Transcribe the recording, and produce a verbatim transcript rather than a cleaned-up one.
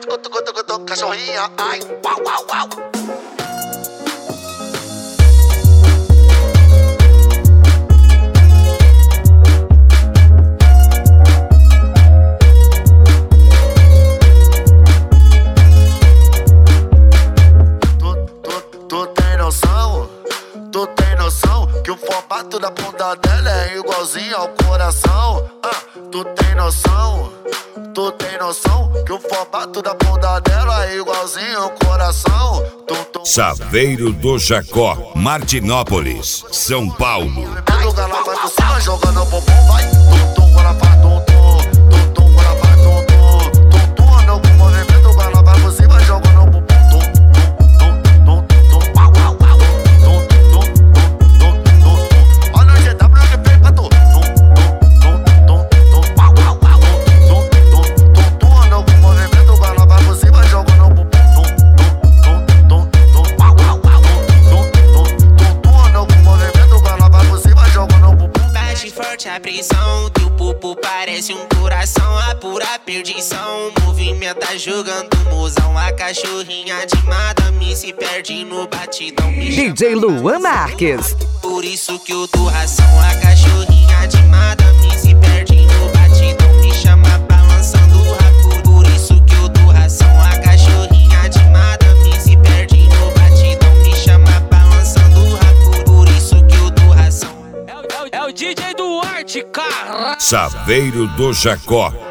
tucu, tucu, tucu, tucu, cachorrinha, ai, uau, uau, uau. Tu tem noção que o formato da bunda dela é igualzinho ao coração? Ah, tu tem noção? Tu tem noção que o formato da bunda dela é igualzinho ao coração? Tum, tum. Saveiro do Jacó, Martinópolis, São Paulo. Ela vai por cima jogando o bumbum, vai. Tum, tum, ela faz tum, tum. Tum, tum, ela faz tum, tum. Tum, tum, anda com movimento, ela vai por cima jogando o bumbum. A prisão, teu pupo parece um coração, a pura perdição. Movimenta jogando mozão, a cachorrinha de madame se perde no batidão. D J Luan Marques. Por isso que eu dou ração, a cachorrinha de madame se perde no batidão. Me chama balançando o rabo. Por isso que eu dou ração, a cachorrinha de madame se perde no batidão. Me chama balançando o rabo. Por isso que eu dou ração. É o, é o, é o D J Duarte, cara. Saveiro do Jacó.